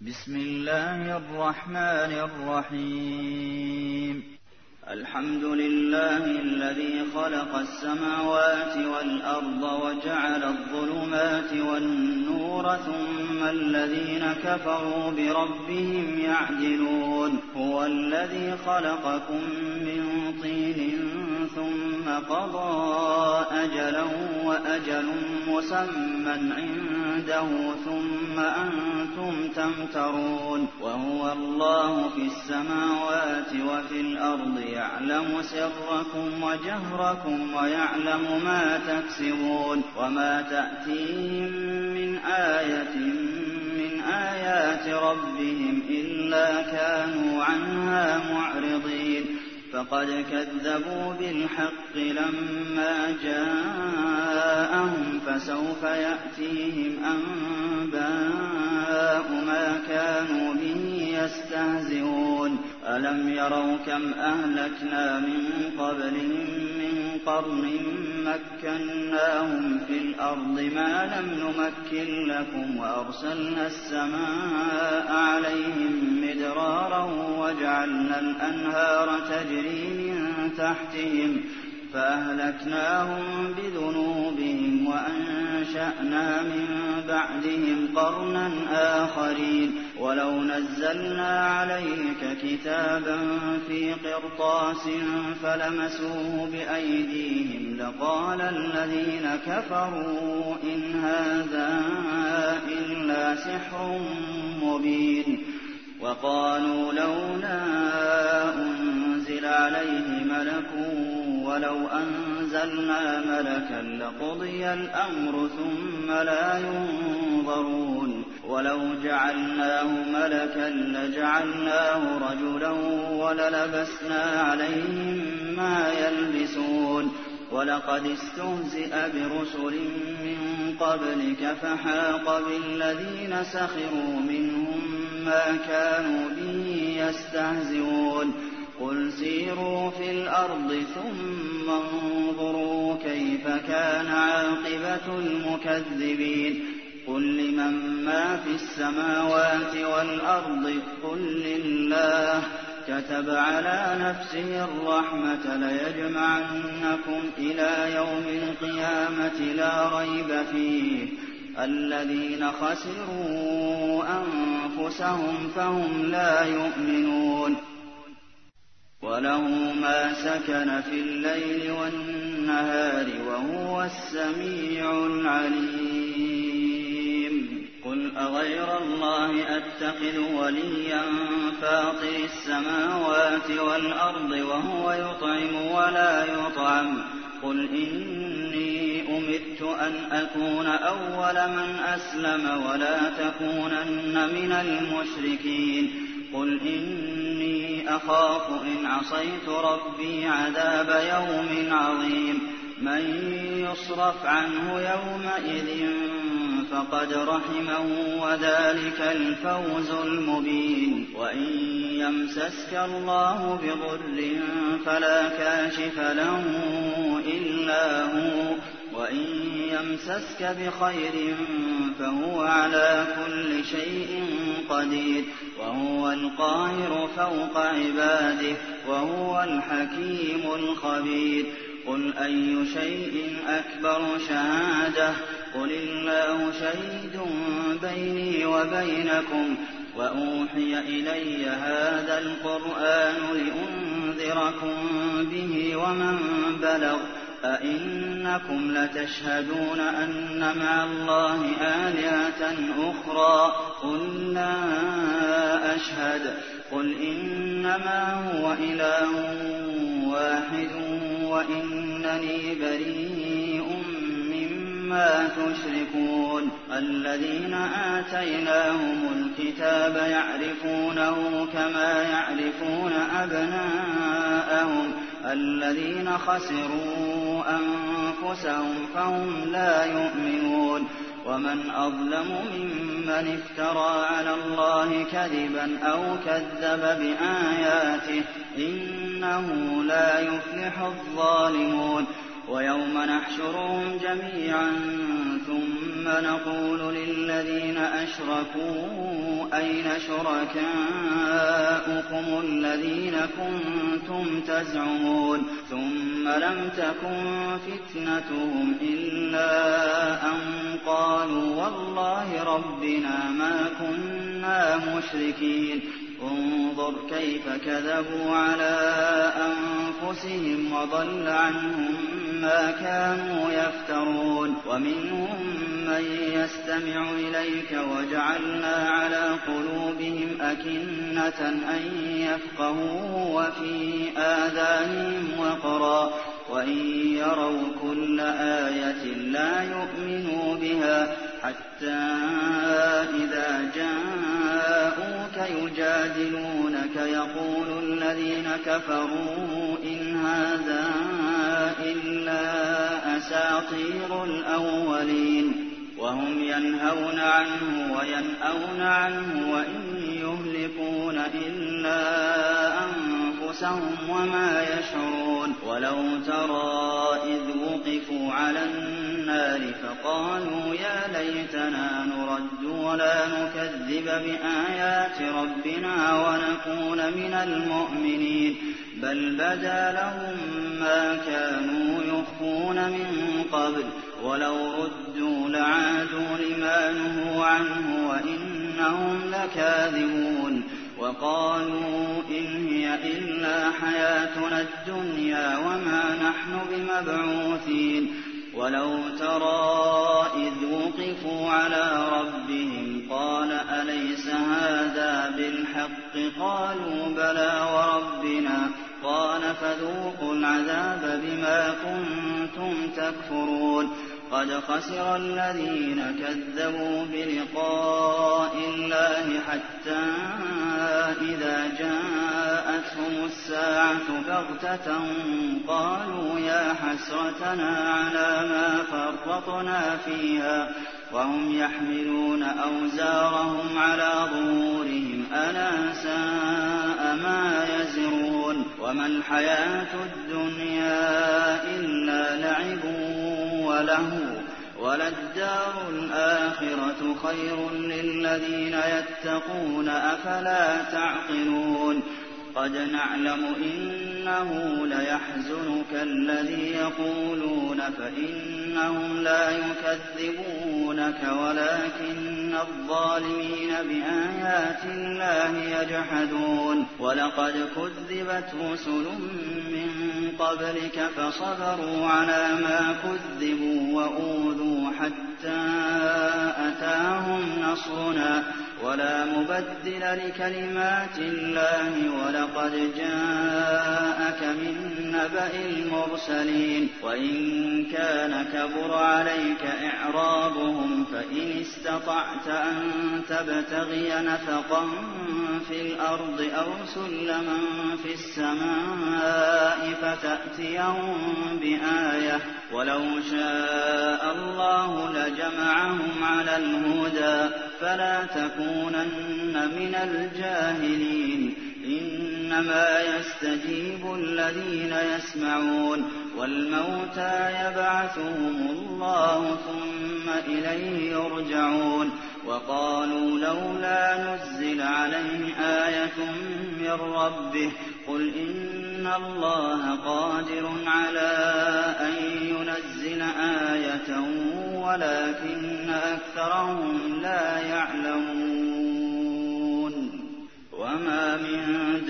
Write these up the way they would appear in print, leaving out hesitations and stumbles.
بسم الله الرحمن الرحيم الحمد لله الذي خلق السماوات والأرض وجعل الظلمات والنور ثم الذين كفروا بربهم يعدلون هو الذي خلقكم من طين ثم قضى أجلا وأجل مسمى عنده ثم أنتم تمترون وهو الله في السماوات وفي الأرض يعلم سركم وجهركم ويعلم ما تكسبون وما تأتيهم من آية من آيات ربهم إلا كانوا عنها معرضين فقد كذبوا بالحق لما جاءهم فسوف يأتيهم أنباء ما كانوا به يستهزئون ألم يروا كم أهلكنا من قبلهم من قرن مكناهم في الأرض ما لم نمكن لكم وأرسلنا السماء عليهم مدرارا وجعلنا الأنهار تجري من تحتهم فأهلكناهم بذنوبهم وأنشأنا من بعدهم قرنا آخرين ولو نزلنا عليك كتابا في قرطاس فلمسوه بأيديهم لقال الذين كفروا إن هذا إلا سحر مبين وقالوا لولا أنزل عليه ملك ولو أنزلنا ملكا لقضي الأمر ثم لا ينظرون ولو جعلناه ملكا لجعلناه رجلا وللبسنا عليهم ما يلبسون ولقد استهزئ برسل من قبلك فحاق بالذين سخروا منهم ما كانوا به يستهزئون قل سيروا في الأرض ثم انظروا كيف كان عاقبة المكذبين قل لمن ما في السماوات والأرض قل لله كتب على نفسه الرحمة ليجمعنكم إلى يوم القيامة لا ريب فيه الذين خسروا أنفسهم فهم لا يؤمنون وله ما سكن في الليل والنهار وهو السميع العليم قل أغير الله أتخذ وليا فاطر السماوات والأرض وهو يطعم ولا يطعم قل إني أمرت أن أكون أول من أسلم ولا تكونن من المشركين قل إني أخاف إن عصيت ربي عذاب يوم عظيم من يصرف عنه يومئذ فقد رحمه وذلك الفوز المبين وإن يمسسك الله بضر فلا كاشف له إلا هو وإن يمسسك بخير فهو على كل شيء قدير وهو القاهر فوق عباده وهو الحكيم الخبير قل أي شيء أكبر شهادة قل الله شهيد بيني وبينكم وأوحي إلي هذا القرآن لأنذركم به ومن بلغ أئنكم لتشهدون أن مع الله آلهة أخرى قل لا أشهد قل إنما هو إله واحد وإنني بريء مما تشركون الذين آتيناهم الكتاب يعرفونه كما يعرفون أبناءهم الذين خسروا أنفسهم فهم لا يؤمنون ومن أظلم ممن افترى على الله كذبا أو كذب بآياته إنه لا يفلح الظالمون ويوم نحشرهم جميعا ثم نقول للذين أشركوا أين شركاؤكم الذين كنتم تزعمون ثم لم تكن فتنتهم إلا أن قالوا والله ربنا ما كنا مشركين انظر كيف كذبوا على أنفسهم وضل عنهم ما كانوا يفترون ومنهم من يستمع إليك وجعلنا على قلوبهم أكنة أن يفقهوا وفي آذانهم وقرا وإن يروا كل آية لا يؤمنوا بها حتى إذا جاءوك يجادلونك يقول الذين كفروا إن هذا إلا أساطير الأولين وهم ينهون عنه وينأون عنه وإن يهلكون إلا أنفسهم وما يشعرون ولو ترى إذ وقفوا على النار فقالوا يا ليتنا نرد ولا نكذب بآيات ربنا ونكون من المؤمنين بل بدا لهم ما كانوا يخفون من قبل ولو ردوا لعادوا لما نهوا عنه وإنهم لكاذبون وقالوا إن هي إلا حياتنا الدنيا وما نحن بمبعوثين ولو ترى إذ وقفوا على ربهم قال أليس هذا بالحق قالوا بلى وربنا قال فذوقوا العذاب بما كنتم تكفرون قد خسر الذين كذبوا بلقاء الله حتى إذا جاءتهم الساعة بغتة قالوا يا حسرتنا على ما فرطنا فيها وهم يحملون أوزارهم على ظهورهم ألا ساء ما يزرون وما الحياة الدنيا إلا لعب وله وللدار الآخرة خير للذين يتقون أفلا تعقلون قد نعلم إنه ليحزنك الذي يقولون فإنهم لا يكذبونك ولكن الظالمين بآيات الله يجحدون ولقد كذبت رسل من قبلك فصبروا على ما كذبوا وأوذوا حتى أتاهم نصرنا ولا مبدل لكلمات الله ولقد جاءك من نبأ المرسلين وإن كان كبر عليك إعراضهم فإن استطعت أن تبتغي نفقا في الأرض أو سلما في السماء فتأتيهم بآية ولو شاء الله لجمعهم على الهدى فلا تكونن من الجاهلين إنما يستجيب الذين يسمعون والموتى يبعثهم الله ثم إليه يرجعون وقالوا لولا نزل عليه آية من ربه قل إن الله قادر على أن ينزل آية ولكن أكثرهم لا يعلمون وما من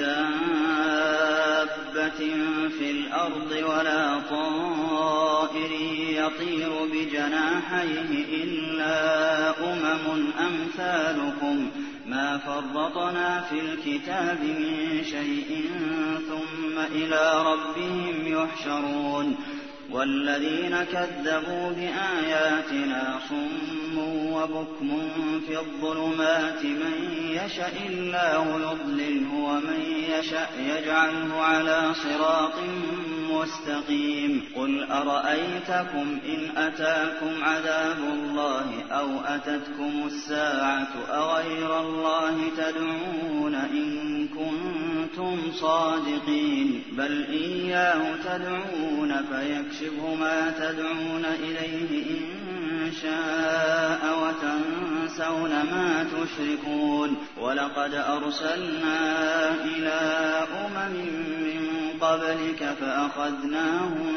دابة في الأرض ولا طائر يطير بجناحيه إلا أمثالكم ما فرطنا في الكتاب من شيء ثم إلى ربهم يحشرون والذين كذبوا بآياتنا صم وبكم في الظلمات من يشأ الله يضلله ومن يشأ يجعله على صراط مستقيم قل أرأيتكم إن أتاكم عذاب الله أو أتتكم الساعة أغير الله تدعون إن كنتم كنتم صادقين بل إياه تدعون فيكشف ما تدعون إليه إن شاء وتنسون ما تشركون ولقد أرسلنا إلى من قبلك فأخذناهم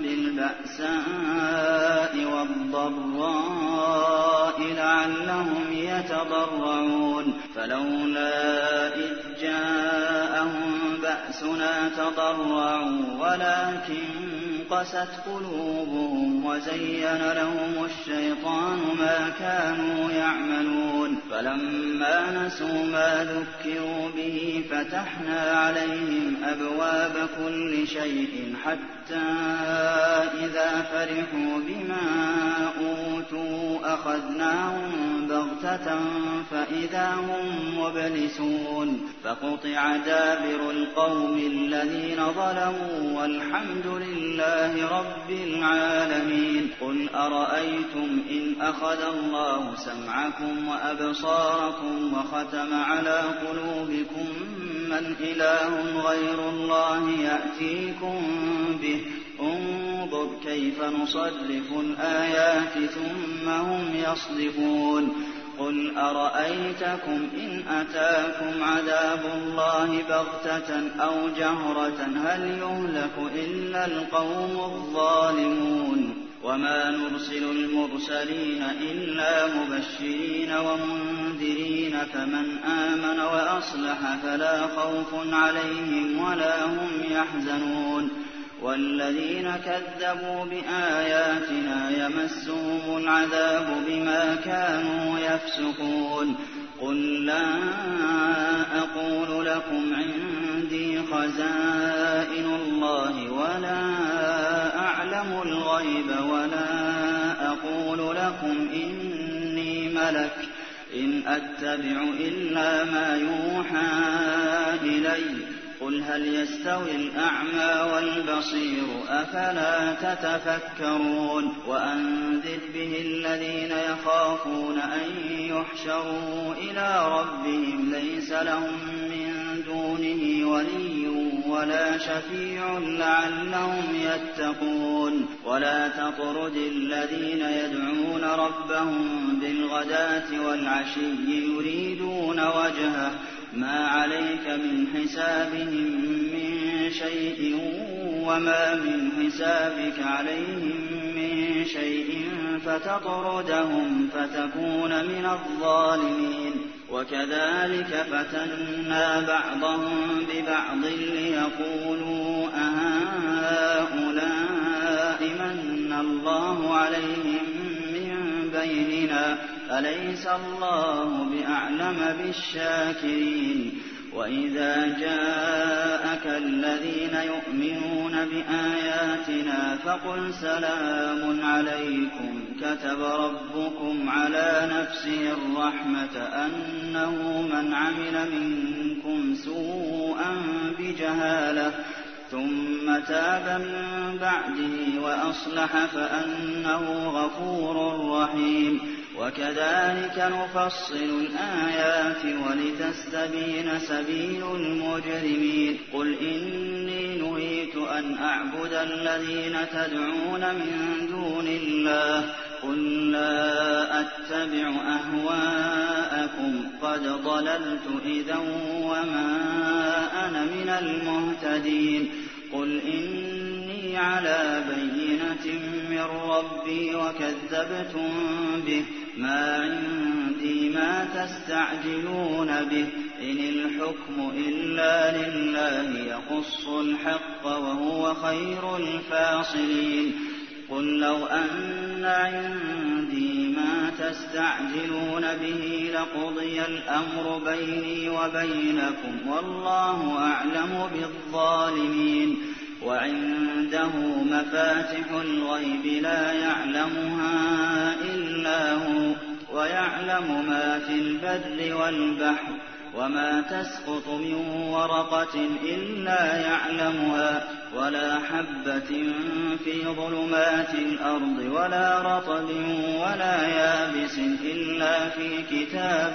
بالبأساء والضراء لعلهم يتضرعون فلولا إذ جاءهم بأسنا تضرعوا ولكن قست قلوبهم وزين لهم الشيطان ما كانوا يعملون فلما نسوا ما ذكروا به فتحنا عليهم أبواب كل شيء حتى إذا فرحوا بما أوتوا أخذناهم بغتة فإذا هم مبلسون فقطع دابر القوم الذين ظلموا والحمد لله رب العالمين قل أرأيتم إن أخذ الله سمعكم وأبصاركم وختم على قلوبكم من إله غير الله يأتيكم به انظر كيف نصرف الآيات ثم هم يصدفون قل أرأيتكم إن أتاكم عذاب الله بغتة أو جهرة هل يهلك إلا القوم الظالمون وما نرسل المرسلين إلا مبشرين ومنذرين فمن آمن وأصلح فلا خوف عليهم ولا هم يحزنون والذين كذبوا بآياتنا يمسهم العذاب بما كانوا يفسقون قل لا أقول لكم عندي خزائن الله ولا أعلم الغيب ولا أقول لكم إني ملك إن أتبع إلا ما يوحى إلي قل هل يستوي الأعمى والبصير أفلا تتفكرون وأنذر به الذين يخافون أن يحشروا إلى ربهم ليس لهم من دونه ولي ولا شفيع لعلهم يتقون ولا تطرد الذين يدعون ربهم بالغداة والعشي يريدون وجهه ما عليك من حسابهم من شيء وما من حسابك عليهم من شيء فتطردهم فتكون من الظالمين وكذلك فتنا بعضهم ببعض ليقولوا أهؤلاء من الله عليهم من بيننا أليس الله بأعلم بالشاكرين وإذا جاءك الذين يؤمنون بآياتنا فقل سلام عليكم كتب ربكم على نفسه الرحمة أنه من عمل منكم سوءا بجهالة ثم تاب من بعده وأصلح فأنه غفور رحيم وكذلك نفصل الآيات ولتستبين سبيل المجرمين قل إني نهيت أن أعبد الذين تدعون من دون الله قل لا أتبع أهواءكم قد ضللت إذا وما أنا من المهتدين قل إني على بينة من ربي وكذبتم به ما عندي ما تستعجلون به إن الحكم إلا لله يقص الحق وهو خير الفاصلين قل لو أن عندي ما تستعجلون به لقضي الأمر بيني وبينكم والله أعلم بالظالمين وعنده مفاتح الغيب لا يعلمها إلا هو ويعلم ما في البر والبحر وما تسقط من ورقة إلا يعلمها ولا حبة في ظلمات الأرض ولا رطب ولا يابس إلا في كتاب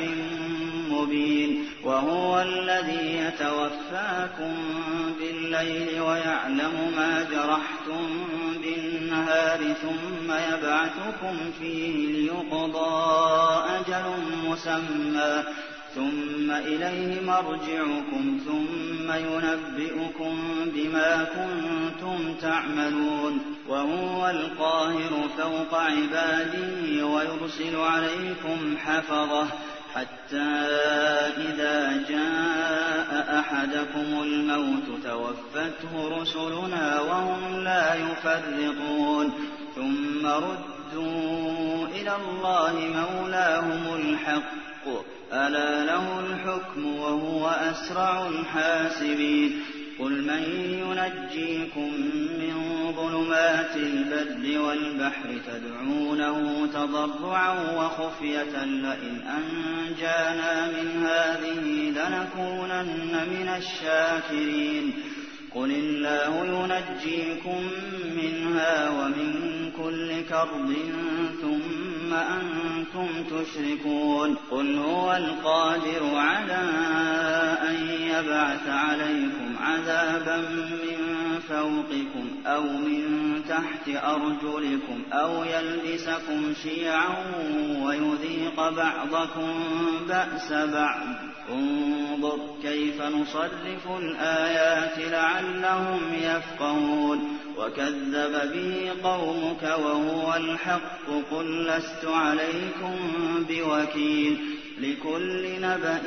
مبين وهو الذي يتوفاكم بالليل ويعلم ما جرحتم بالنهار ثم يبعثكم فيه ليقضى أجل مسمى ثم إليه مرجعكم ثم ينبئكم بما كنتم تعملون وهو القاهر فوق عباده ويرسل عليكم حفظه حتى إذا جاء أحدكم الموت توفته رسلنا وهم لا يفرطون ثم ردوا إلى الله مولاهم الحق ألا له الحكم وهو أسرع الحاسبين قل من ينجيكم من ظلمات البر والبحر تدعونه تضرعا وخفية لئن أنجانا من هذه لنكونن من الشاكرين قل الله ينجيكم منها ومن كل كرب ثم أنتم تشركون قل هو القادر على أن يبعث عليكم عذابا من فوقكم أو من تحت أرجلكم أو يلبسكم شيعا ويذيق بعضكم بأس بعض انظر كيف نصرف الآيات لعلهم يفقهون وكذب به قومك وهو الحق قل لست عليكم بوكيل لكل نبأ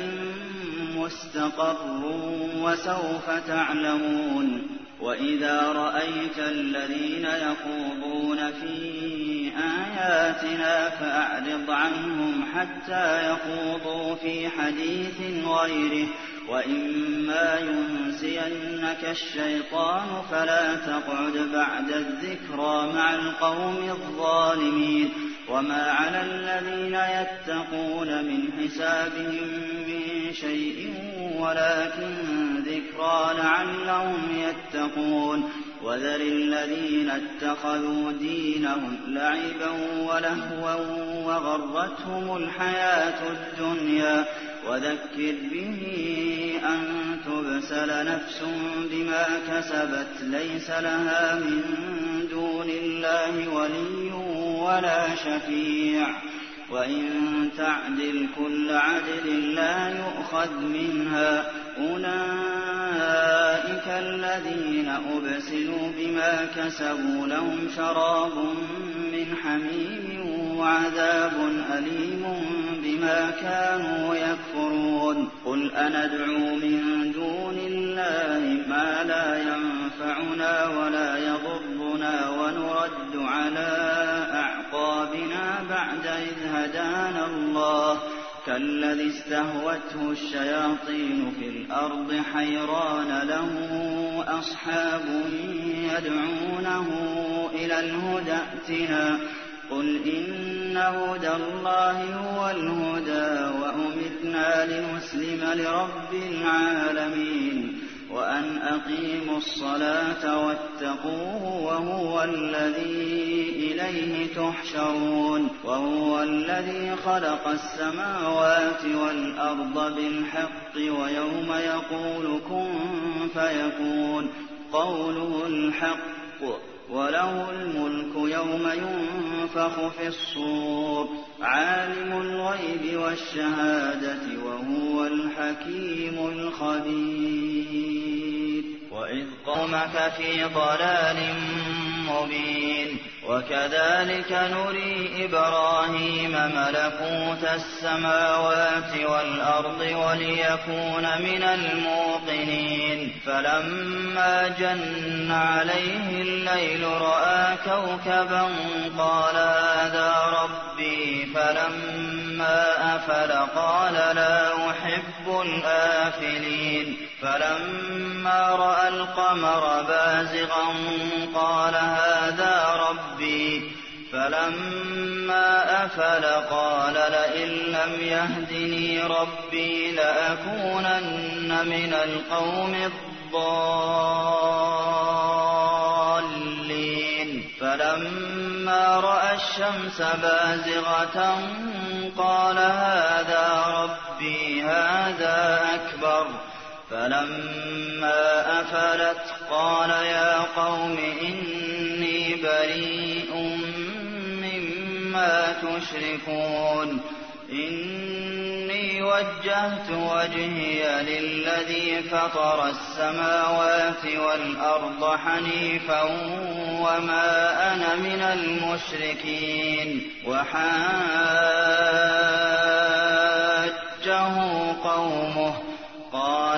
مستقر وسوف تعلمون وإذا رأيت الذين يخوضون في آياتنا فأعرض عنهم حتى يخوضوا في حديث غيره وإما ينسينك الشيطان فلا تقعد بعد الذكرى مع القوم الظالمين وما على الذين يتقون من حسابهم من شيء ولكن ذكرى لعلهم يتقون وذر الذين اتخذوا دينهم لعبا ولهوا وغرتهم الحياة الدنيا وذكر به أن تبسل نفس بما كسبت ليس لها من دون الله ولي ولا شفيع وإن تعدل كل عدل لا يؤخذ منها أولئك الذين أبسلوا بما كسبوا لهم شراب من حميم وعذاب أليم بما كانوا يكفرون قل أندعو من دون الله ما لا ينفعنا ولا يضرنا ونرد على أعقابنا بعد إذ هدانا الله كالذي استهوته الشياطين في الأرض حيران له أصحاب يدعونه إلى الهدى ائتنا قل إن هدى الله هو الهدى وأمرنا لنسلم لرب العالمين وأن أقيموا الصلاة واتقوه وهو الذي إليه تحشرون وهو الذي خلق السماوات والأرض بالحق ويوم يقول كن فيكون قوله الحق وله الملك يوم ينفخ في الصور عالم الغيب والشهادة وهو الحكيم الخبير وإذ قومك في ضلال مبين وكذلك نري إبراهيم ملكوت السماوات والأرض وليكون من الموقنين فلما جن عليه الليل رأى كوكبا قال هذا ربي فلما أفل قال لا أحب الآفلين فلما رأى القمر بازغا قال هذا ربي فلما أفل قال لئن لم يهدني ربي لأكونن من القوم الضالين فلما رأى الشمس بازغة قال هذا ربي هذا أكبر فلما أفلت قال يا قوم إني بريء مما تشركون إني وجهت وجهي للذي فطر السماوات والأرض حنيفا وما أنا من المشركين وحاجه قومه قال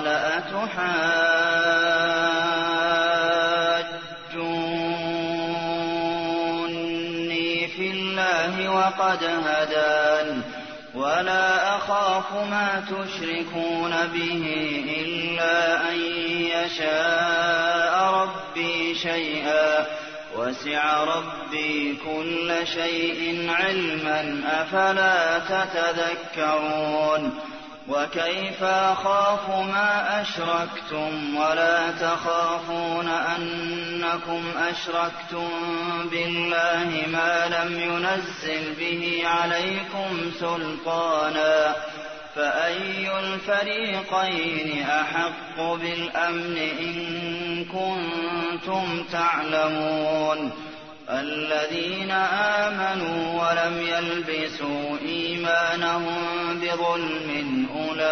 أتحاجوني في الله وقد هدان ولا أخاف ما تشركون به إلا أن يشاء ربي شيئا وسع ربي كل شيء علما أفلا تتذكرون وكيف أخاف ما أشركتم ولا تخافون أنكم أشركتم بالله ما لم ينزل به عليكم سلطانا فأي الفريقين أحق بالأمن إن كنتم تعلمون الذين آمنوا ولم يلبسوا إيمانهم بظلم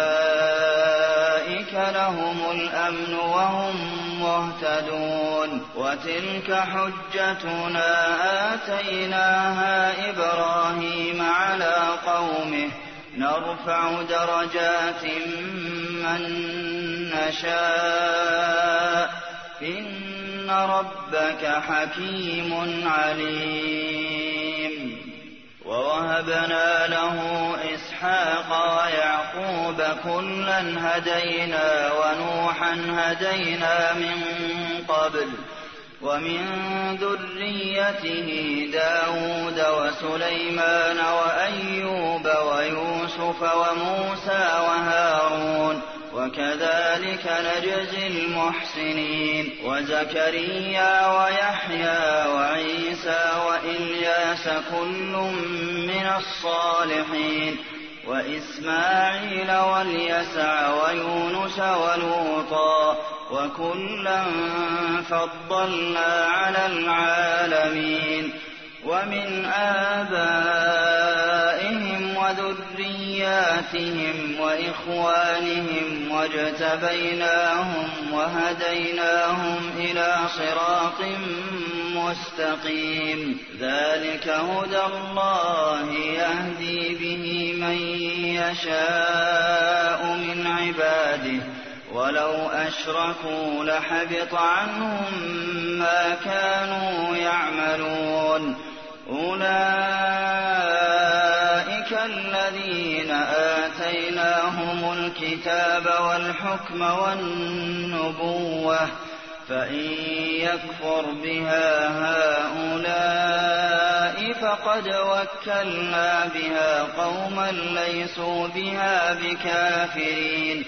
أولئك لهم الأمن وهم مهتدون وتلك حجتنا آتيناها إبراهيم على قومه نرفع درجات من نشاء إن ربك حكيم عليم ووهبنا له إسحاق ويعقوب كلا هدينا ونوحا هدينا من قبل ومن ذريته داود وسليمان وأيوب ويوسف وموسى وهارون وكذلك نجزي المحسنين وزكريا ويحيى وعيسى وإلياس كل من الصالحين وإسماعيل واليسع ويونس ولوطا وكلا فضلنا على العالمين ومن آبائهم وذرياتهم وإخوانهم واجتبيناهم وهديناهم إلى صراط مستقيم ذلك هدى الله يهدي به من يشاء من عباده ولو أشركوا لحبط عنهم ما كانوا يعملون أولئك الذين آتيناهم الكتاب والحكم والنبوة فإن يكفر بها هؤلاء فقد وكلنا بها قوما ليسوا بها بكافرين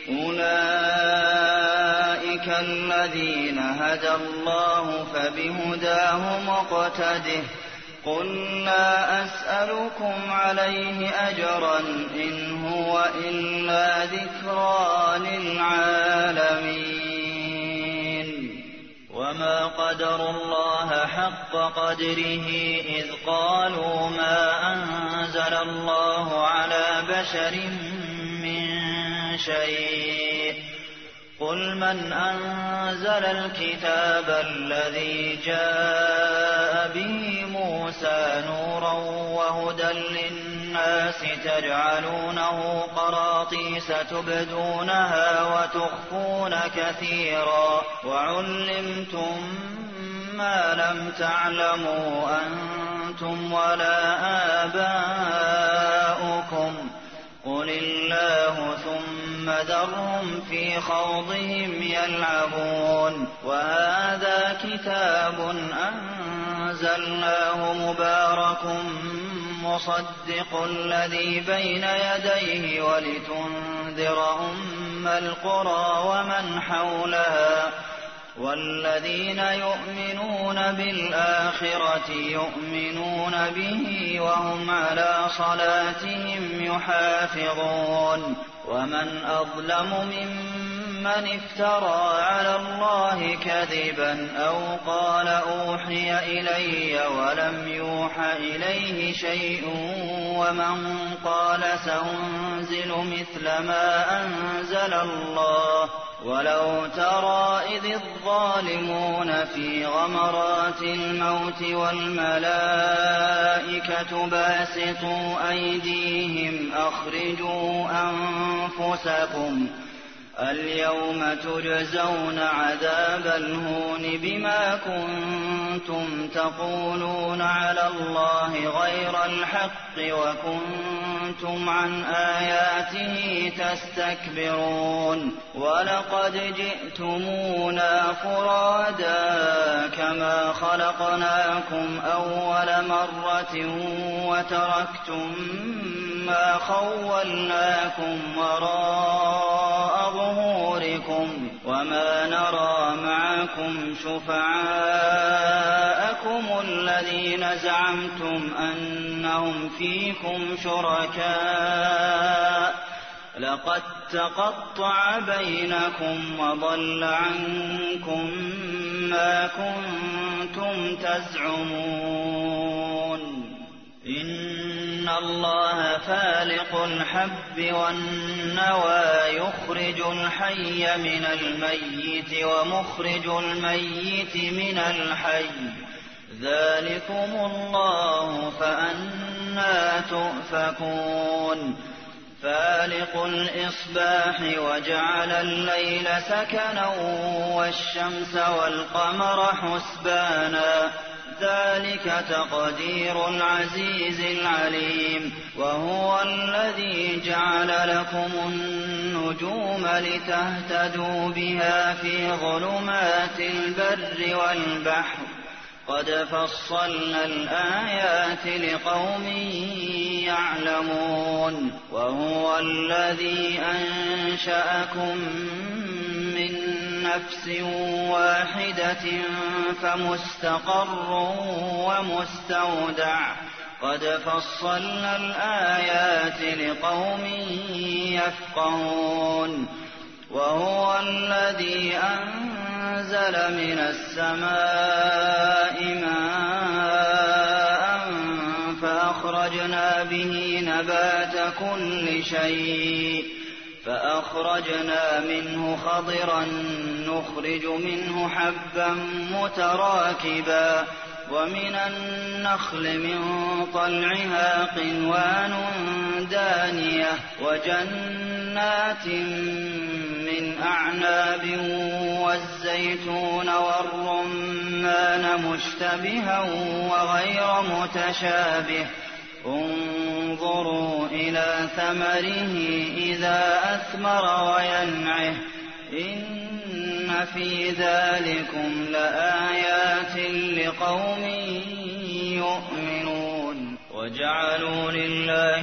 أولئك الذين هدى الله فبهداه مقتده قل لا أسألكم عليه أجرا إن هو إلا ذكرى للعالمين وما قدروا الله حق قدره إذ قالوا ما أنزل الله على بشر من شيء قل من أنزل الكتاب الذي جاء به موسى نورا وهدى للناس تجعلونه قراطيس تبدونها وتخفون كثيرا وعلمتم ما لم تعلموا أنتم ولا آباؤكم قل الله ثم ذرهم في خوضهم يلعبون وهذا كتاب أنزلناه مبارك مصدق الذي بين يديه ولتنذر لِتُنذِرَ أُمَّ الْقُرَىٰ وَمَنْ حَوْلَهَا ۚ وَالَّذِينَ يُؤْمِنُونَ بِالْآخِرَةِ يُؤْمِنُونَ بِهِ وَهُمْ عَلَىٰ صَلَاتِهِمْ يُحَافِظُونَ. وَمَنْ أَظْلَمُ مِمَّنِ افْتَرَىٰ عَلَى اللَّهِ كَذِبًا أَوْ قَالَ أُوحِيَ إِلَيَّ وَلَمْ يُوحَ إِلَيْهِ شَيْءٌ وَمَن قَالَ سَأُنزِلُ مِثْلَ مَا أَنزَلَ اللَّهُ ۗ وَلَوْ تَرَىٰ إِذِ الظَّالِمُونَ فِي غَمَرَاتِ الْمَوْتِ وَالْمَلَائِكَةُ بَاسِطُو أَيْدِيهِمْ أَخْرِجُوا أَنفُسَكُمْ الْيَوْمَ تُجْزَوْنَ عَذَابَ الْهُونِ بِمَا كُنتُمْ تَقُولُونَ عَلَى اللَّهِ غَيْرَ الْحَقِّ وَكُنتُمْ عَنْ آيَاتِهِ تَسْتَكْبِرُونَ. وَلَقَدْ جِئْتُمُونَا فُرَادَىٰ كَمَا خَلَقْنَاكُمْ أَوَّلَ مَرَّةٍ وَتَرَكْتُم مَّا خَوَّلْنَاكُمْ وَرَاءَ ظُهُورِكُمْ وَمَا نَرَىٰ مَعَكُمْ شُفَعَاءَكُمُ الَّذِينَ زَعَمْتُمْ أَنَّهُمْ فِيكُمْ شُرَكَاءُ ۚ لَقَد تَّقَطَّعَ بَيْنَكُمْ وَضَلَّ عَنكُم مَّا كُنتُمْ تَزْعُمُونَ. إِنَّ اللَّهَ فَالِقُ الْحَبِّ وَالنَّوَىٰ يُخْرِجُ الْحَيَّ مِنَ الْمَيِّتِ وَمُخْرِجُ الْمَيِّتِ مِنَ الْحَيِّ ۚ ذَٰلِكُمُ اللَّهُ فَأَنَّىٰ تُؤْفَكُونَ. فَالِقُ الْإِصْبَاحِ وَجَعَلَ اللَّيْلَ سَكَنًا وَالشَّمْسَ وَالْقَمَرَ حُسْبَانًا ۚ ذَٰلِكَ تَقْدِيرُ الْعَزِيزِ الْعَلِيمِ. وَهُوَ الَّذِي جَعَلَ لَكُمُ النُّجُومَ لِتَهْتَدُوا بِهَا فِي ظُلُمَاتِ الْبَرِّ وَالْبَحْرِ ۗ قَدْ فَصَّلْنَا الْآيَاتِ لِقَوْمٍ يَعْلَمُونَ. وَهُوَ الَّذِي أَنشَأَكُم مِّن نَّفْسٍ وَاحِدَةٍ فَمُسْتَقَرٌّ وَمُسْتَوْدَعٌ ۗ قَدْ فَصَّلْنَا الْآيَاتِ لِقَوْمٍ يَفْقَهُونَ. وَهُوَ الَّذِي أَنزَلَ مِنَ السَّمَاءِ مَاءً فَأَخْرَجْنَا بِهِ نَبَاتَ كُلِّ شَيْءٍ فَأَخْرَجْنَا مِنْهُ خَضِرًا نُّخْرِجُ مِنْهُ حَبًّا مُّتَرَاكِبًا وَمِنَ النَّخْلِ مِن طَلْعِهَا قِنْوَانٌ دَانِيَةٌ وَجَنَّاتٍ مِّنْ أَعْنَابٍ وَالزَّيْتُونَ وَالرُّمَّانَ مُشْتَبِهًا وَغَيْرَ مُتَشَابِهٍ ۗ انظُرُوا إِلَىٰ ثَمَرِهِ إِذَا أَثْمَرَ وَيَنْعِهِ ۚ إِنَّ في ذَٰلِكُمْ لَآيَاتٍ لِّقَوْمٍ يُؤْمِنُونَ. وَجَعَلُوا لِلَّهِ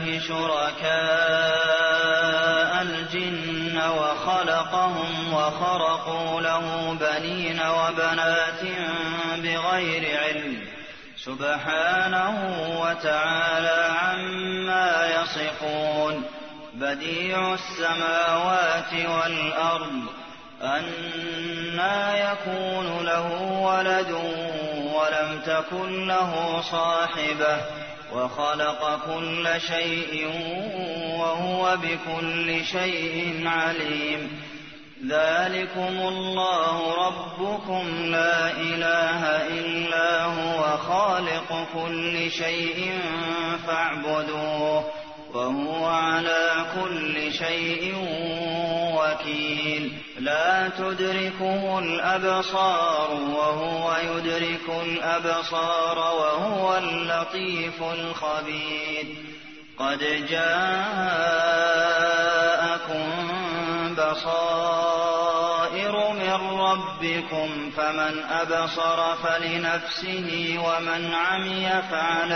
شُرَكَاءَ الْجِنَّ وَخَلَقَهُمْ وَخَرَقُوا لَهُ بَنِينَ وَبَنَاتٍ بِغَيْرِ عِلْمٍ ۚ سُبْحَانَهُ وَتَعَالَىٰ عَمَّا يَصِفُونَ. بَدِيعُ السَّمَاوَاتِ وَالْأَرْضِ، أَنَّىٰ يَكُونُ لَهُ وَلَدٌ وَلَمْ تَكُن لَّهُ صَاحِبَةٌ ۖ وَخَلَقَ كُلَّ شَيْءٍ وَهُوَ بِكُلِّ شَيْءٍ عَلِيمٌ. ذَٰلِكُمُ اللَّهُ رَبُّكُمْ لَا إِلَٰهَ إِلَّا هُوَ خَالِقُ كُلِّ شَيْءٍ فَاعْبُدُوهُ ۚ وَهُوَ عَلَىٰ كُلِّ شَيْءٍ وَكِيلٌ. لَا تُدْرِكُهُ الْأَبْصَارُ وَهُوَ يُدْرِكُ الْأَبْصَارَ وَهُوَ اللَّطِيفُ الْخَبِيرُ. قَدْ جَاءَكُم بَصَائِرُ مِن رَّبِّكُمْ ۖ فَمَنْ أَبْصَرَ فَلِنَفْسِهِ وَمَنْ عَمِيَ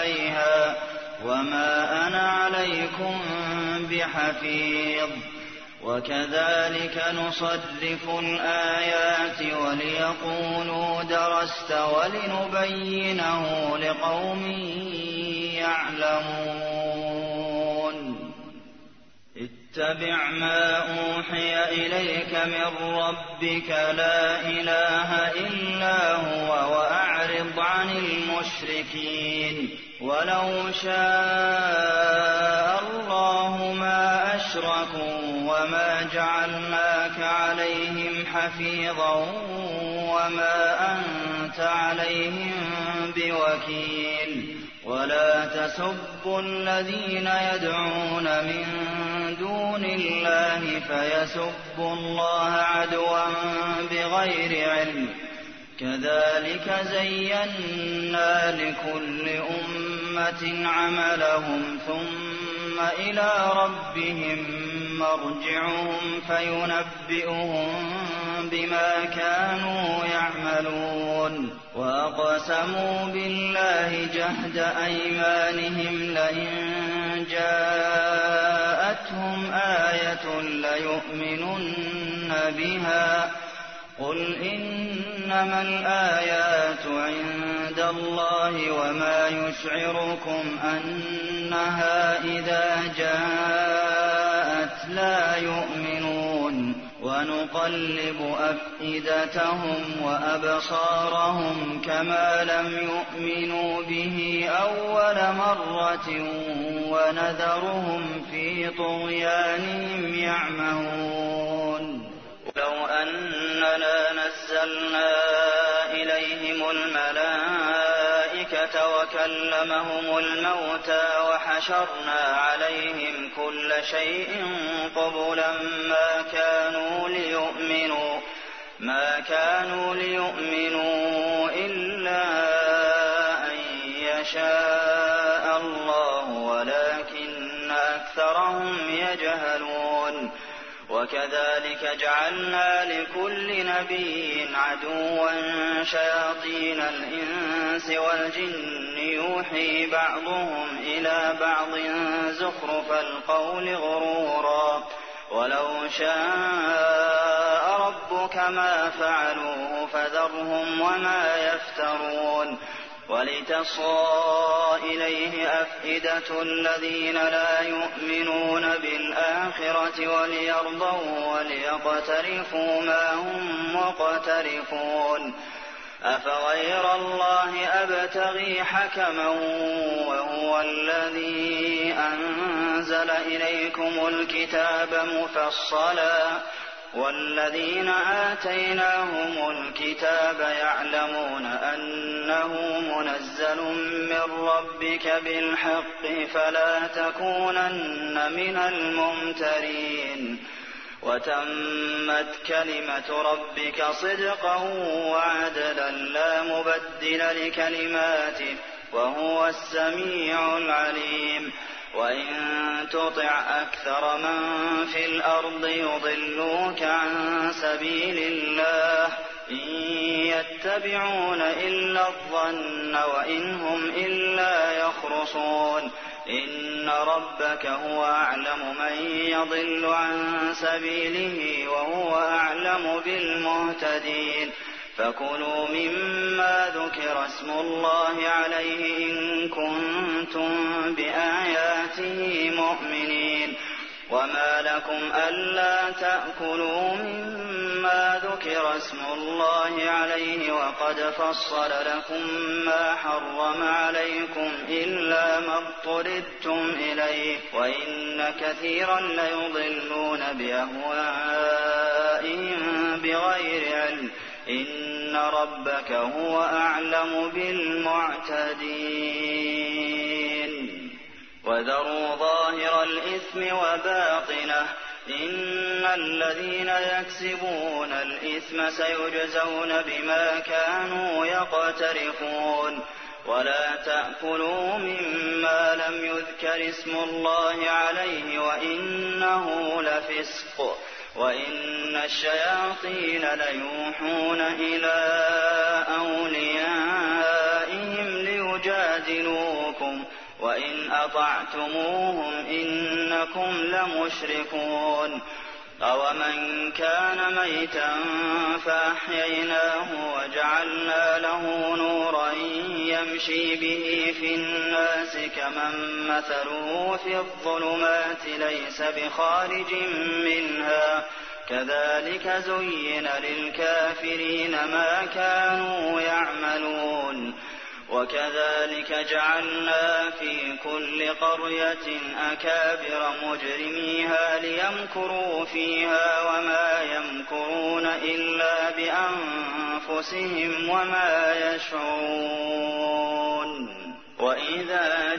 فَعَلَيْهَا ۖ وَمَا أَنَا عَلَيْكُم بِحَفِيظٍ. وكذلك نصرف الآيات وليقولوا درست ولنبينه لقوم يعلمون اتبع ما أوحي إليك من ربك لا إله إلا هو وأعرض عن المشركين ولو شاء الله ما أشركوا وما جعلناك عليهم حفيظا وما أنت عليهم بوكيل ولا تسبوا الذين يدعون من دون الله فيسبوا الله عدوا بغير علم كذلك زينا لكل أمة عملهم ثم إلى ربهم مرجعهم فينبئهم بما كانوا يعملون وأقسموا بالله جهد أيمانهم لئن جاءتهم آية ليؤمنن بها قل إنما الآيات عند الله وما يشعركم أنها إذا جاءت لا يؤمنون ونقلب أفئدتهم وأبصارهم كما لم يؤمنوا به أول مرة ونذرهم في طغيانهم يعمهون لو أننا نزلنا إليهم الملائكة وكلمهم الموتى وحشرنا عليهم كل شيء قبلا ما كانوا ليؤمنوا إلا أن يشاء الله ولكن أكثرهم يجهلون وكذلك جعلنا لكل نبي عدوا شياطين الإنس والجن يوحي بعضهم إلى بعض زخرف القول غرورا ولو شاء ربك ما فعلوه فذرهم وما يفترون ولتصغى إليه أفئدة الذين لا يؤمنون بالآخرة وليرضوا وليقترفوا ما هم مقترفون أفغير الله أبتغي حكما وهو الذي أنزل إليكم الكتاب مفصلا والذين آتيناهم الكتاب يعلمون أنه منزل من ربك بالحق فلا تكونن من الممترين وتمت كلمة ربك صدقا وعدلا لا مبدل لكلماته وهو السميع العليم وإن تطع أكثر من في الأرض يضلوك عن سبيل الله إن يتبعون إلا الظن وإن هم إلا يخرصون إن ربك هو أعلم من يضل عن سبيله وهو أعلم بالمهتدين فكلوا مما ذكر اسم الله عليه إن كنتم بآياته مؤمنين وما لكم ألا تأكلوا مما ذكر اسم الله عليه وقد فصل لكم ما حرم عليكم إلا ما اضطررتم إليه وإن كثيرا ليضلون بأهوائهم بغير علم إن ربك هو أعلم بالمعتدين وذروا ظاهر الإثم وباطنه إن الذين يكسبون الإثم سيجزون بما كانوا يقترفون ولا تأكلوا مما لم يذكر اسم الله عليه وإنه لفسق وإن الشياطين ليوحون إلى أوليائهم ليجادلوكم وإن أطعتموهم إنكم لمشركون أَوَمَن كَانَ مَيْتًا فَأَحْيَيْنَاهُ وَجَعَلْنَا لَهُ نُورًا يَمْشِي بِهِ فِي النَّاسِ كَمَن مَّثَلُهُ فِي الظُّلُمَاتِ لَيْسَ بِخَارِجٍ مِّنْهَا ۚ كَذَٰلِكَ زُيِّنَ لِلْكَافِرِينَ مَا كَانُوا يَعْمَلُونَ وَكَذَٰلِكَ جَعَلْنَا فِي كُلِّ قَرْيَةٍ أَكَابِرَ مُجْرِمِيهَا لِيَمْكُرُوا فِيهَا وَمَا يَمْكُرُونَ إِلَّا بِأَنفُسِهِمْ وَمَا يَشْعُرُونَ وَإِذَا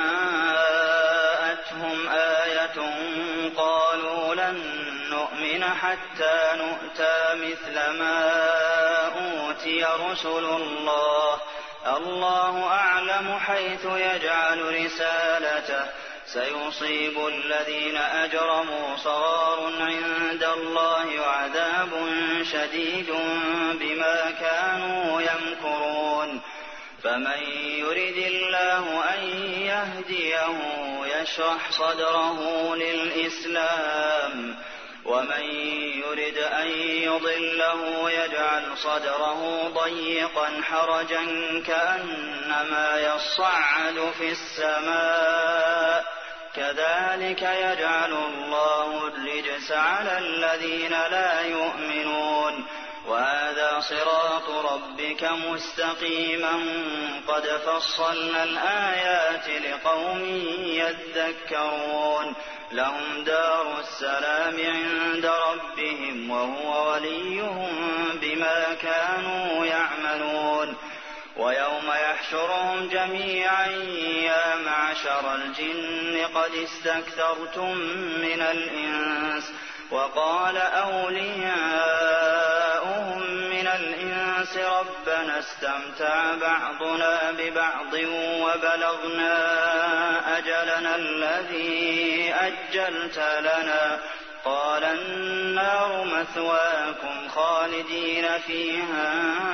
جَاءَتْهُمْ آيَةٌ قَالُوا لَن نُّؤْمِنَ حَتَّىٰ نُؤْتَىٰ مِثْلَ مَا أُوتِيَ رُسُلُ اللَّهِ ۘ اللَّهُ أَعْلَمُ حَيْثُ يَجْعَلُ رِسَالَتَهُ ۗ سَيُصِيبُ الَّذِينَ أَجْرَمُوا صَغَارٌ عِندَ اللَّهِ وَعَذَابٌ شَدِيدٌ بِمَا كَانُوا يَمْكُرُونَ فَمَن يُرِدِ اللَّهُ أَن يَهْدِيَهُ يَشْرَحْ صَدْرَهُ لِلْإِسْلَامِ ۖ وَمَن يُرِدْ أَن يُضِلَّهُ يَجْعَلْ صَدْرَهُ ضَيِّقًا حَرَجًا كَأَنَّمَا يَصَّعَّدُ فِي السَّمَاءِ ۚ كَذَٰلِكَ يَجْعَلُ اللَّهُ الرِّجْسَ عَلَى الَّذِينَ لَا يُؤْمِنُونَ وَهَٰذَا صِرَاطُ رَبِّكَ مُسْتَقِيمًا قَدْ فَصَّلْنَا الْآيَاتِ لِقَوْمٍ يَذَّكَّرُونَ لَهُمْ دَارُ السَّلَامِ عِندَ رَبِّهِمْ وَهُوَ وَلِيُّهُم بِمَا كَانُوا يَعْمَلُونَ وَيَوْمَ يَحْشُرُهُمْ جَمِيعًا يَا مَعْشَرَ الْجِنِّ قَدِ اسْتَكْثَرْتُم مِّنَ الْإِنسِ وَقَالَ أَوْلِيَاؤُهُم مِّنَ الْإِنسِ رَبَّنَا اسْتَمْتَعَ بَعْضُنَا بِبَعْضٍ وَبَلَغْنَا أَجَلَنَا الَّذِي أَجَّلْتَ لَنَا ۚ قَالَ النَّارُ مَثْوَاكُمْ خَالِدِينَ فِيهَا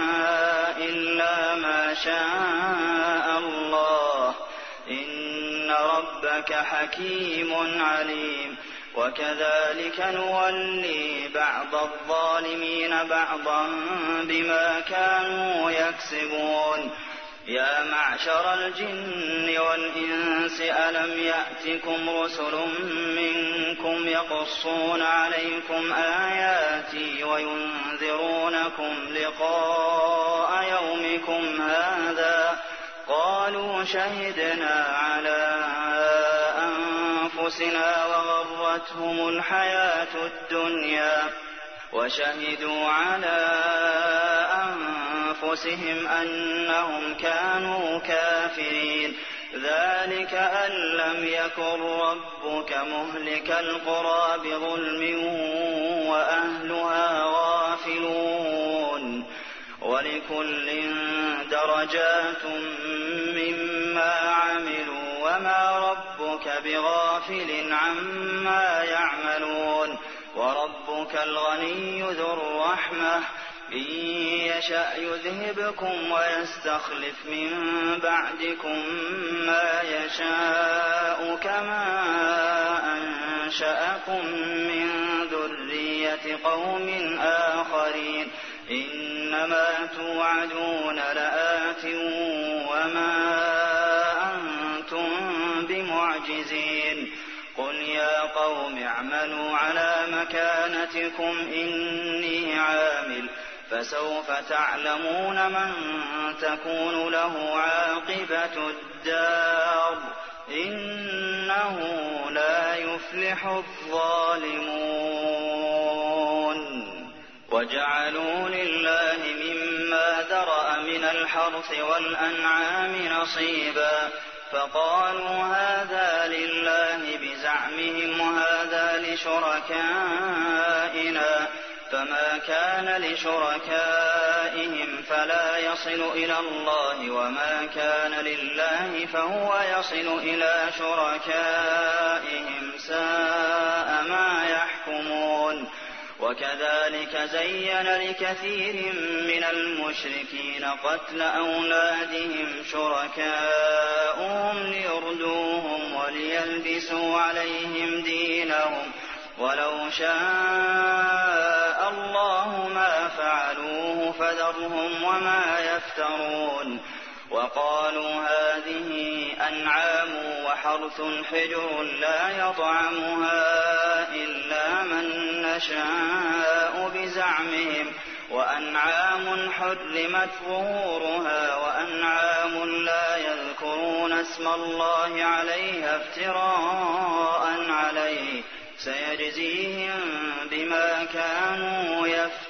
إِلَّا مَا شَاءَ اللَّهُ ۗ إِنَّ رَبَّكَ حَكِيمٌ عَلِيمٌ وَكَذَٰلِكَ نُوَلِّي بَعْضَ الظَّالِمِينَ بَعْضًا بِمَا كَانُوا يَكْسِبُونَ يَا مَعْشَرَ الْجِنِّ وَالْإِنسِ أَلَمْ يَأْتِكُمْ رُسُلٌ مِّنكُمْ يَقُصُّونَ عَلَيْكُمْ آيَاتِي وَيُنذِرُونَكُمْ لِقَاءَ يَوْمِكُمْ هَٰذَا ۚ قَالُوا شَهِدْنَا عَلَىٰ أَنفُسِنَا وَغَرَّتْهُمُ الْحَيَاةُ الدُّنْيَا وَشَهِدُوا عَلَىٰ أَنفُسِهِمْ أَنَّهُمْ كَانُوا كَافِرِينَ ذَٰلِكَ أَن لَّمْ يَكُن رَّبُّكَ مُهْلِكَ الْقُرَىٰ بِظُلْمٍ وَأَهْلُهَا غَافِلُونَ وَلِكُلٍّ دَرَجَاتٌ مِّمَّا عَمِلُوا وَمَا رَبُّكَ بِغَافِلٍ عَمَّا يَعْمَلُونَ وَرَبُّكَ الْغَنِيُّ ذُو الرَّحْمَةِ ۚ إِن يَشَأْ يُذْهِبْكُمْ وَيَسْتَخْلِفْ مِن بَعْدِكُم مَّا يَشَاءُ كَمَا أَنشَأَكُم مِّن ذُرِّيَّةِ قَوْمٍ آخَرِينَ إِنَّمَا تُوعَدُونَ لَآتٍ وَمَا أَنتُم بِمُعْجِزِينَ قُلْ يَا قَوْمِ اعْمَلُوا عَلَىٰ مَكَانَتِكُمْ إِنِّي عَامِلٌ ۖ فَسَوْفَ تَعْلَمُونَ مَن تَكُونُ لَهُ عَاقِبَةُ الدَّارِ ۗ إِنَّهُ لَا يُفْلِحُ الظَّالِمُونَ وَجَعَلُوا لِلَّهِ مِمَّا ذَرَأَ مِنَ الْحَرْثِ وَالْأَنْعَامِ نَصِيبًا فَقَالُوا هَٰذَا لِلَّهِ بِزَعْمِهِمْ وَهَٰذَا لِشُرَكَائِنَا ۖ فَمَا كَانَ لِشُرَكَائِهِمْ فَلَا يَصِلُ إِلَى اللَّهِ وَمَا كَانَ لِلَّهِ فَهُوَ يَصِلُ إِلَىٰ شُرَكَائِهِمْ ۗ سَاءَ مَا يَحْكُمُونَ وَكَذَٰلِكَ زَيَّنَ لِكَثِيرٍ مِّنَ الْمُشْرِكِينَ قَتْلَ أَوْلَادِهِمْ شُرَكَاؤُهُمْ لِيُرْدُوهُمْ وَلِيَلْبِسُوا عَلَيْهِمْ دِينَهُمْ ۖ وَلَوْ شَاءَ اللَّهُ مَا فَعَلُوهُ فَذَرْهُمْ وَمَا يَفْتَرُونَ وَقَالُوا هَٰذِهِ أَنْعَامٌ وَحَرْثٌ حِجْرٌ لَّا يَطْعَمُهَا إِلَّا مَن نَّشَاءُ بِزَعْمِهِمْ وَأَنْعَامٌ حُرِّمَتْ ظُهُورُهَا وَأَنْعَامٌ لَّا يَذْكُرُونَ اسْمَ اللَّهِ عَلَيْهَا افْتِرَاءً عَلَيْهِ ۚ سَيَجْزِيهِم بِمَا كَانُوا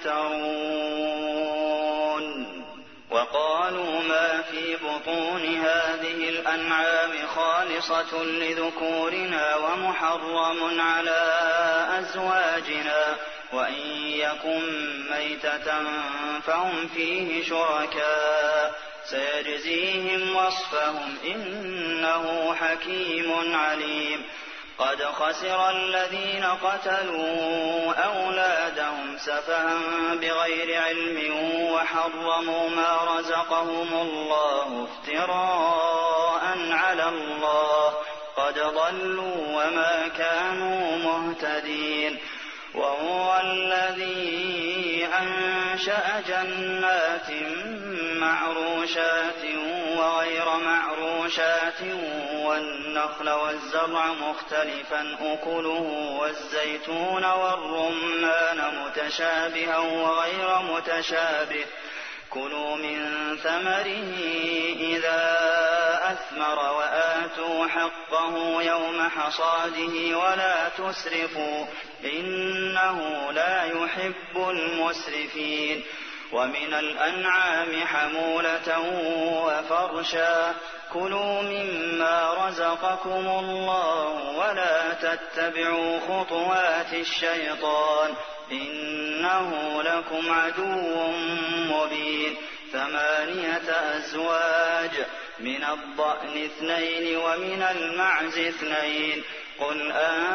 يَفْتَرُونَ وَقَالُوا مَا فِي بُطُونِ هَٰذِهِ الْأَنْعَامِ خَالِصَةٌ لِّذُكُورِنَا وَمُحَرَّمٌ عَلَىٰ أَزْوَاجِنَا وَإِن يَكُن مَّيْتَةً فَهُمْ فِيهِ شُرَكَاءُ ۚ سَيَجْزِيهِمْ وَصْفَهُمْ ۚ إِنَّهُ حَكِيمٌ عَلِيمٌ قَدْ خَسِرَ الَّذِينَ قَتَلُوا أَوْلَادَهُمْ سَفَهًا بِغَيْرِ عِلْمٍ وَحَرَّمُوا مَا رَزَقَهُمُ اللَّهُ افْتِرَاءً عَلَى اللَّهِ ۚ قَدْ ضَلُّوا وَمَا كَانُوا مُهْتَدِينَ وَهُوَ الَّذِي أَنشَأَ جَنَّاتٍ مَّعْرُوشَاتٍ وَغَيْرَ مَعْرُوشَاتٍ وَالنَّخْلَ وَالزَّرْعَ مُخْتَلِفًا أُكُلُهُ وَالزَّيْتُونَ وَالرُّمَّانَ مُتَشَابِهًا وَغَيْرَ مُتَشَابِهٍ ۚ كُلُوا مِن ثَمَرِهِ إِذَا أَثْمَرَ وَآتُوا حَقَّهُ يَوْمَ حَصَادِهِ وَلَا تُسْرِفُوا ۚ إِنَّهُ لَا يُحِبُّ الْمُسْرِفِينَ وَمِنَ الْأَنْعَامِ حَمُولَةً وَفَرْشًا ۚ كُلُوا مِمَّا رَزَقَكُمُ اللَّهُ وَلَا تَتَّبِعُوا خُطُوَاتِ الشَّيْطَانِ ۚ إِنَّهُ لَكُمْ عَدُوٌّ مُّبِينٌ 8 أزواج من الضأن 2 ومن المعز 2 قل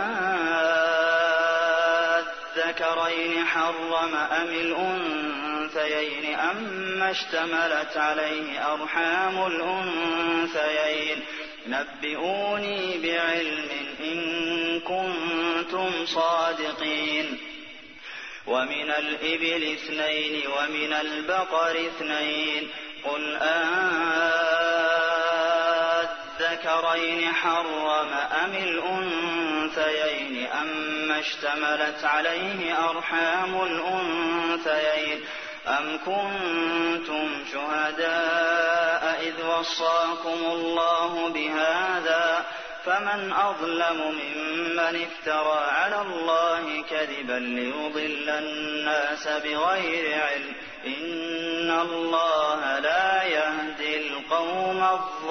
أذكرين حرم أم الأنثيين أما اشتملت عليه أرحام الأنثيين نبئوني بعلم إن كنتم صادقين ومن الإبل 2 ومن البقر 2 قل أذكرين حرم أم الأنثيين أما اشتملت عليه أرحام الأنثيين أم كنتم شهداء إذ وصاكم الله بهذا فمن أظلم ممن افترى على الله كذبا ليضل الناس بغير علم إن الله لا يهدي القوم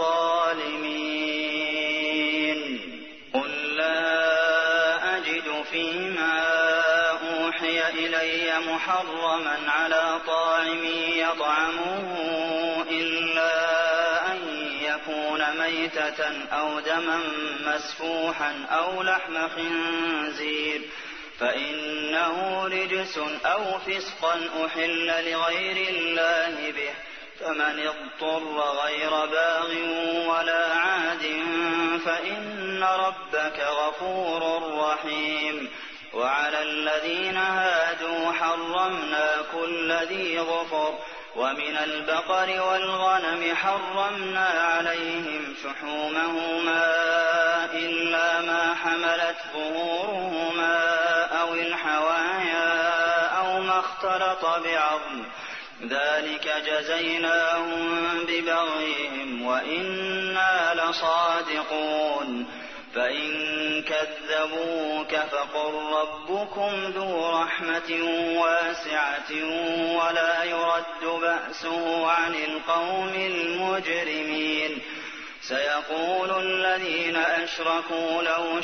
الظالمين قل لا أجد فيما أوحي إلي محرما على طاعم يطعمه إلا أن يكون ميتة أو دما مسفوحا أو لحم خنزير فإنه رجس أو فسقا أحل لغير الله به فمن اضطر غير باغ ولا عاد فإن ربك غفور رحيم وعلى الذين هادوا حرمنا كل ذي ظفر ومن البقر والغنم حرمنا عليهم شحومهما إلا ما حملت ظهورهما أو الحوايا أو ما اختلط بعظم ذلك جزيناهم ببغيهم وإنا لصادقون فإن كذبوك فقل ربكم ذو رحمة واسعة ولا يرد بأسه عن القوم المجرمين سيقول الذين أشركوا لو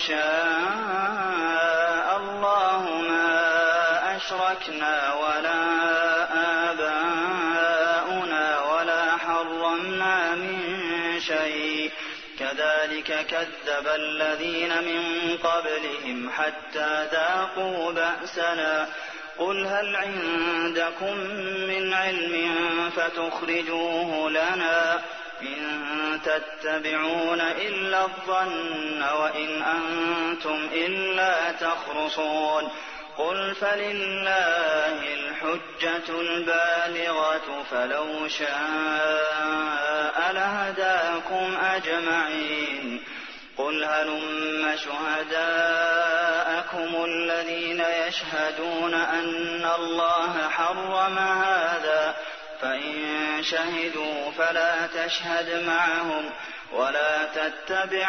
شاء الله ما أشركنا ولا آباؤنا ولا حرمنا من شيء كذلك كذب الذين من قبلهم حتى ذاقوا بأسنا قل هل عندكم من علم فتخرجوه لنا إن تتبعون إلا الظن وإن أنتم إلا تخرصون قل فلله الحجة البالغة فلو شاء لهداكم أجمعين قل هلم شهداءكم الذين يشهدون أن الله حرم هذا فإن شهدوا فلا تشهد معهم ولا تتبع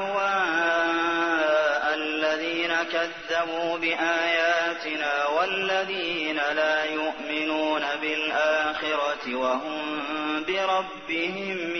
أهواء الذين كذبوا بآياتنا والذين لا يؤمنون بالآخرة وهم بربهم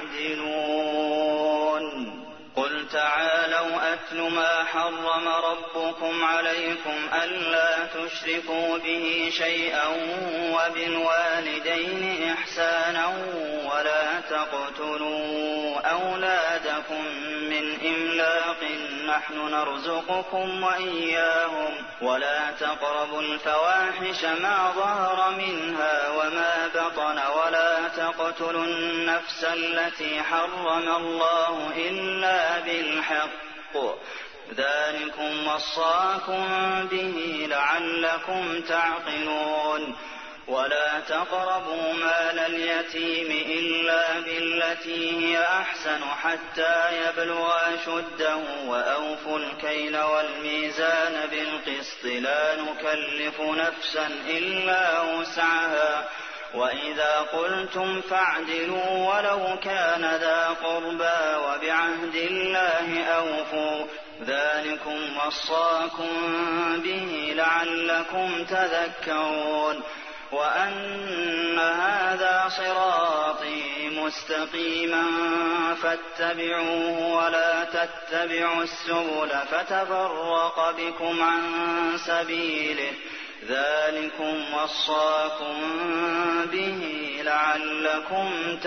يعدلون قل تعالوا أتل ما حرم ربكم عليكم ألا تشركوا به شيئا وبالوالدين إحسانا ولا تقتلوا أولادكم من إملاق نحن نرزقكم وإياهم ولا تقربوا الفواحش ما ظهر منها وما بطن ولا تقتلوا النفس التي حرم الله إلا بالحق ذلكم وصاكم به لعلكم تعقلون ولا تقربوا مال اليتيم إلا بالتي هي أحسن حتى يبلغ أشده وأوفوا الكيل والميزان بالقسط لا نكلف نفسا إلا وسعها وإذا قلتم فاعدلوا ولو كان ذا قربى وبعهد الله أوفوا ذلكم وصاكم به لعلكم تذكرون وأن هذا صراطي مستقيما فاتبعوه ولا تتبعوا السبل فتفرق بكم عن سبيله ذلكم وصاكم به لعلكم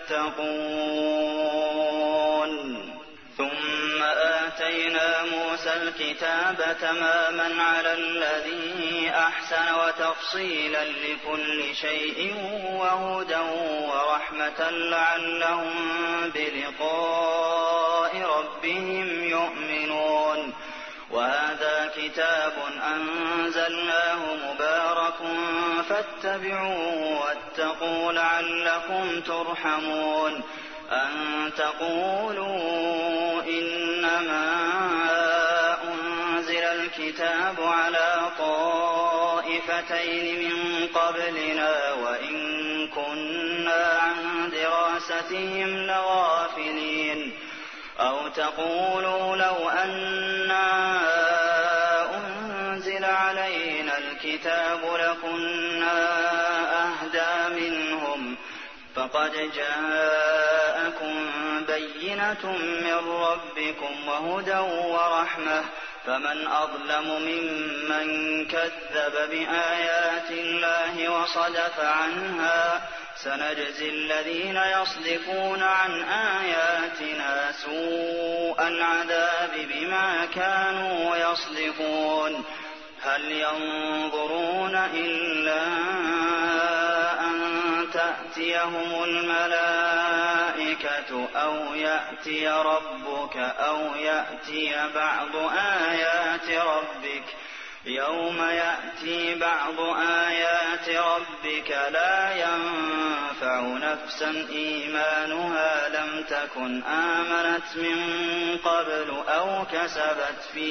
تتقون ثم آتينا موسى الكتاب تماما على الذي أحسن وتفصيلا لكل شيء وهدى ورحمة لعلهم بلقاء ربهم يؤمنون وهذا كتاب أنزلناه مبارك فاتبعوه واتقوا لعلكم ترحمون أن تقولوا إنما أنزل الكتاب على طائفتين من قبلنا وإن كنا عن دراستهم لغافلين أو تقولوا لو أنا أنزل علينا الكتاب لكنا أهدى منهم فقد جاءكم بينة من ربكم وهدى ورحمة فمن أظلم ممن كذب بآيات الله وصدف عنها سنجزي الذين يصدفون عن آياتنا سوء العذاب بما كانوا يصدفون هل ينظرون إلا أن تأتيهم الملائكة أو يأتي ربك أو يأتي بعض آيات ربك يوم يأتي بعض آيات ربك لا ينفع نفسا إيمانها لم تكن آمنت من قبل أو كسبت في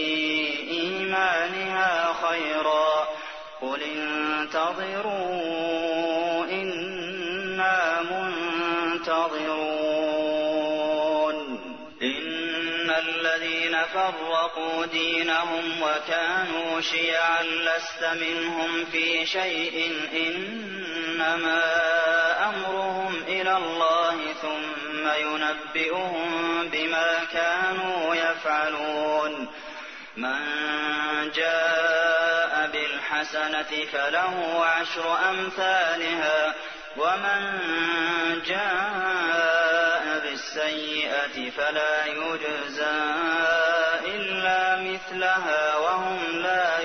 إيمانها خيرا قل انتظروا إنا منتظرون إن الذين فرقوا دينهم وكانوا شيعا لست منهم في شيء إنما أمرهم إلى الله ثم ينبئهم بما كانوا يفعلون من جاء بالحسنة فله عشر أمثالها ومن جاء بالسيئة فلا يجزى إلا مثلها وهم لا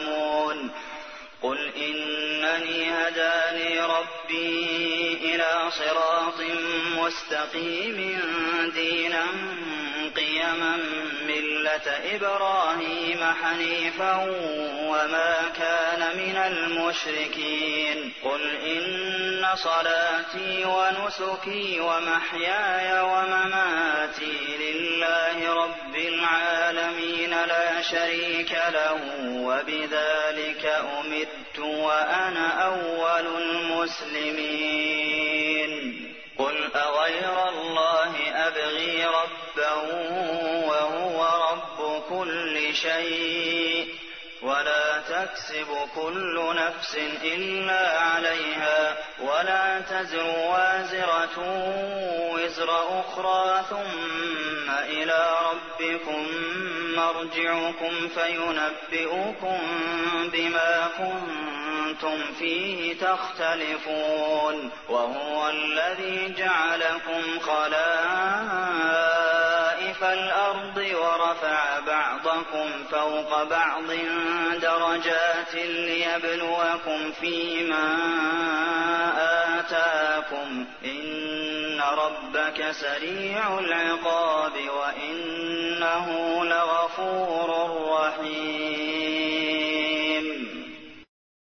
يظلمون قل إنني هداني ربي إلى صراط مستقيم دينا قيما ملة إبراهيم حنيفا وما كان من المشركين قل إن صلاتي ونسكي ومحياي ومماتي لله رب العالمين لا شريك له وبذلك أمرت وأنا أول المسلمين قل أغير الله أبغي ربا وهو رب كل شيء ولا تكسب كل نفس إلا عليها ولا تزر وازرة وزر أخرى ثم إلى ربكم مرجعكم فينبئكم بما كنتم فيه تختلفون وهو الذي جعلكم خلائف الأرض ورفع بعضكم فوق بعض درجات ليبلوكم فيما آتاكم إن ربك سريع العقاب وإنه لغفور رحيم